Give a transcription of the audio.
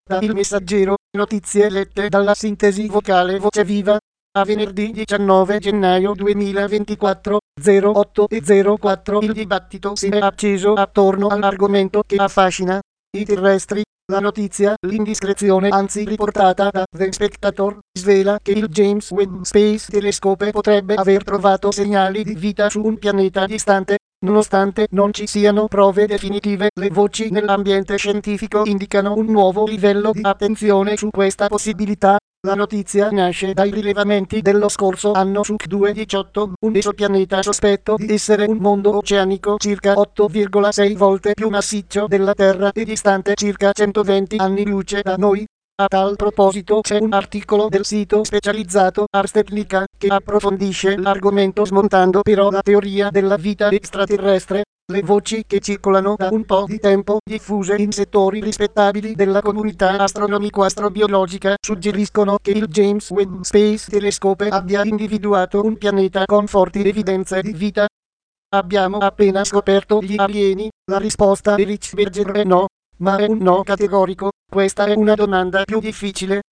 Da Il Messaggero, notizie lette dalla sintesi vocale Voce Viva. A venerdì 19 gennaio 2024, 08 e 04 il dibattito si è acceso attorno all'argomento che affascina i terrestri. La notizia, l'indiscrezione anzi riportata da The Spectator, svela che il James Webb Space Telescope potrebbe aver trovato segnali di vita su un pianeta distante. Nonostante non ci siano prove definitive, le voci nell'ambiente scientifico indicano un nuovo livello di attenzione su questa possibilità. La notizia nasce dai rilevamenti dello scorso anno su K2-18, un esopianeta sospetto di essere un mondo oceanico circa 8,6 volte più massiccio della Terra e distante circa 120 anni luce da noi. A tal proposito c'è un articolo del sito specializzato Ars Technica che approfondisce l'argomento smontando però la teoria della vita extraterrestre. Le voci che circolano da un po' di tempo, diffuse in settori rispettabili della comunità astronomico-astrobiologica, suggeriscono che il James Webb Space Telescope abbia individuato un pianeta con forti evidenze di vita. Abbiamo appena scoperto gli alieni? La risposta di Rich Berger è no, ma è un no categorico. Questa è una domanda più difficile.